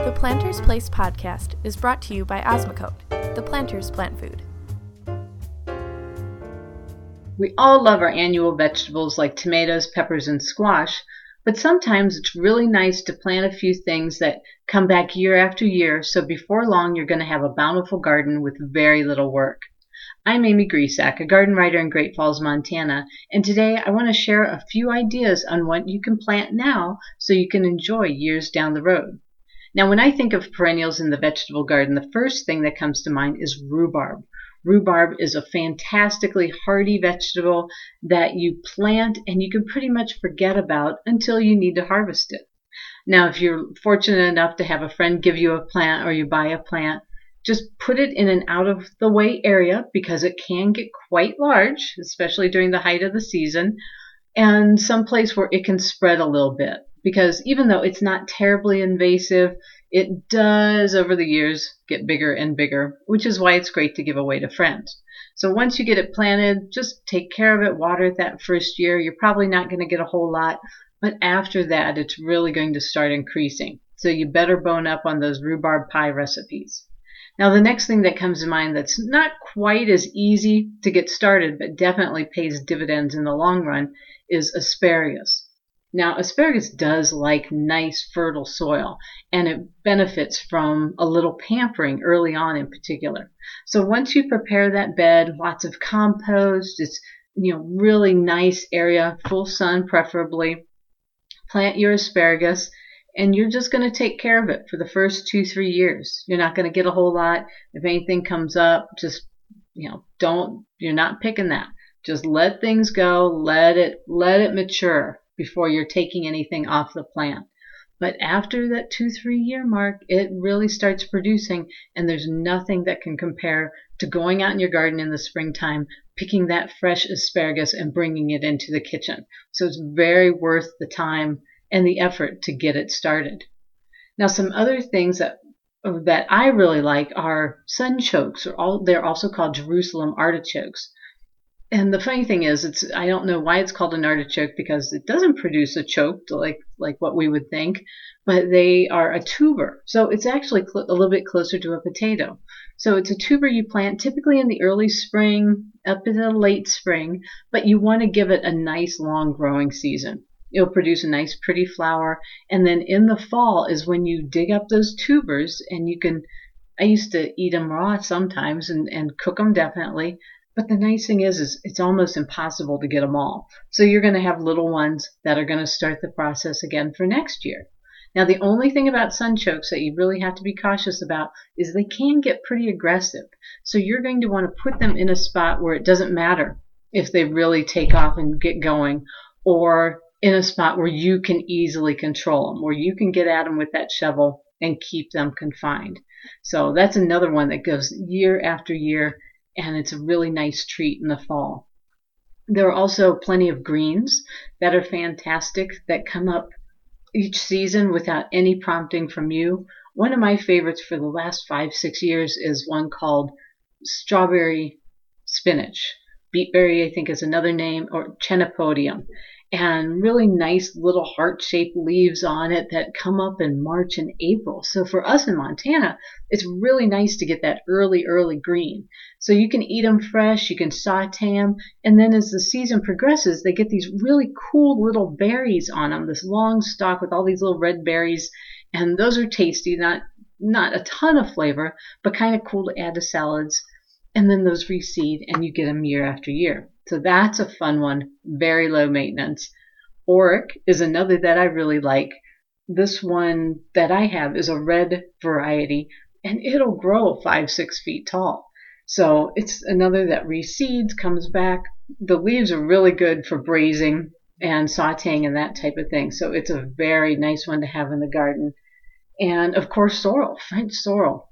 The Planter's Place podcast is brought to you by Osmocote, the Planter's plant food. We all love our annual vegetables like tomatoes, peppers, and squash, but sometimes it's really nice to plant a few things that come back year after year, so before long you're going to have a bountiful garden with very little work. I'm Amy Grisak, a garden writer in Great Falls, Montana, and today I want to share a few ideas on what you can plant now so you can enjoy years down the road. Now, when I think of perennials in the vegetable garden, the first thing that comes to mind is rhubarb. Rhubarb is a fantastically hardy vegetable that you plant and you can pretty much forget about until you need to harvest it. Now, if you're fortunate enough to have a friend give you a plant or you buy a plant, just put it in an out-of-the-way area because it can get quite large, especially during the height of the season, and someplace where it can spread a little bit. Because even though it's not terribly invasive, it does over the years get bigger and bigger, which is why it's great to give away to friends. So once you get it planted, just take care of it, water it that first year. You're probably not going to get a whole lot, but after that, it's really going to start increasing. So you better bone up on those rhubarb pie recipes. Now, the next thing that comes to mind that's not quite as easy to get started, but definitely pays dividends in the long run, is asparagus. Now, asparagus does like nice, fertile soil, and it benefits from a little pampering early on in particular. So once you prepare that bed, lots of compost, it's really nice area, full sun preferably, plant your asparagus, and you're just going to take care of it for the first 2-3 years. You're not going to get a whole lot. If anything comes up, just, you're not picking that. Just let things go, let it mature before you're taking anything off the plant. But after that 2-3 year mark, it really starts producing, and there's nothing that can compare to going out in your garden in the springtime, picking that fresh asparagus and bringing it into the kitchen. So it's very worth the time and the effort to get it started. Now, some other things that I really like are sunchokes, they're also called Jerusalem artichokes. And the funny thing is, I don't know why it's called an artichoke because it doesn't produce a choke like what we would think, but they are a tuber. So it's actually a little bit closer to a potato. So it's a tuber you plant typically in the early spring, up into the late spring, but you want to give it a nice long growing season. It'll produce a nice pretty flower, and then in the fall is when you dig up those tubers, and I used to eat them raw sometimes and cook them definitely. But the nice thing is it's almost impossible to get them all. So you're going to have little ones that are going to start the process again for next year. Now, the only thing about sunchokes that you really have to be cautious about is they can get pretty aggressive. So you're going to want to put them in a spot where it doesn't matter if they really take off and get going, or in a spot where you can easily control them, where you can get at them with that shovel and keep them confined. So that's another one that goes year after year, and it's a really nice treat in the fall. There are also plenty of greens that are fantastic that come up each season without any prompting from you. One of my favorites for the last 5-6 years is one called strawberry spinach. Beetberry, I think, is another name, or chenopodium. And really nice little heart-shaped leaves on it that come up in March and April. So for us in Montana, it's really nice to get that early green. So you can eat them fresh, you can saute them, and then as the season progresses, they get these really cool little berries on them, this long stalk with all these little red berries, and those are tasty, not a ton of flavor, but kind of cool to add to salads. And then those reseed, and you get them year after year. So that's a fun one, very low maintenance. Oric is another that I really like. This one that I have is a red variety, and it'll grow 5-6 feet tall. So it's another that reseeds, comes back. The leaves are really good for braising and sauteing and that type of thing. So it's a very nice one to have in the garden. And of course, sorrel, French sorrel.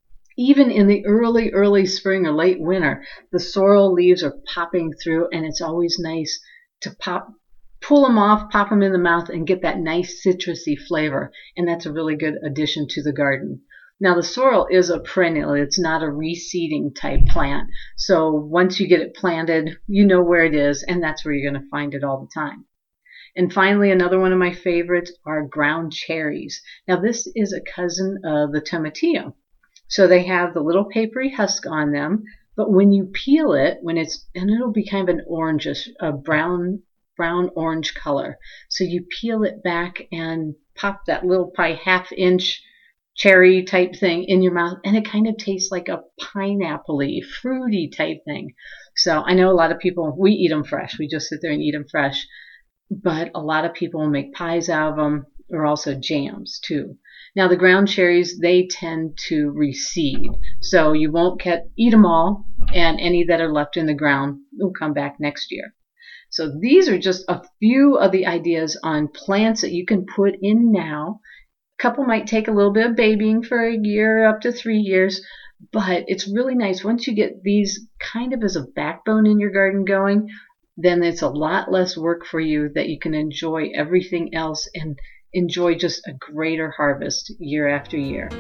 Even in the early spring or late winter, the sorrel leaves are popping through, and it's always nice to pull them off, pop them in the mouth, and get that nice citrusy flavor. And that's a really good addition to the garden. Now, the sorrel is a perennial. It's not a reseeding type plant. So once you get it planted, you know where it is, and that's where you're going to find it all the time. And finally, another one of my favorites are ground cherries. Now, this is a cousin of the tomatillo. So they have the little papery husk on them, but when you peel it, and it'll be kind of an orangish, a brown orange color. So you peel it back and pop that little probably half-inch cherry type thing in your mouth, and it kind of tastes like a pineapple-y, fruity type thing. So I know a lot of people, we eat them fresh. We just sit there and eat them fresh. But a lot of people make pies out of them, or also jams too. Now the ground cherries, they tend to reseed, so you won't eat them all, and any that are left in the ground will come back next year. So these are just a few of the ideas on plants that you can put in now. A couple might take a little bit of babying for a year, up to 3 years, but it's really nice. Once you get these kind of as a backbone in your garden going, then it's a lot less work for you that you can enjoy everything else and enjoy just a greater harvest year after year.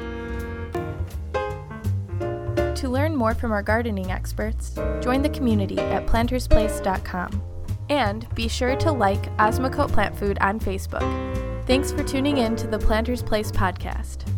To learn more from our gardening experts, join the community at plantersplace.com. And be sure to like Osmocote Plant Food on Facebook. Thanks for tuning in to the Planters Place podcast.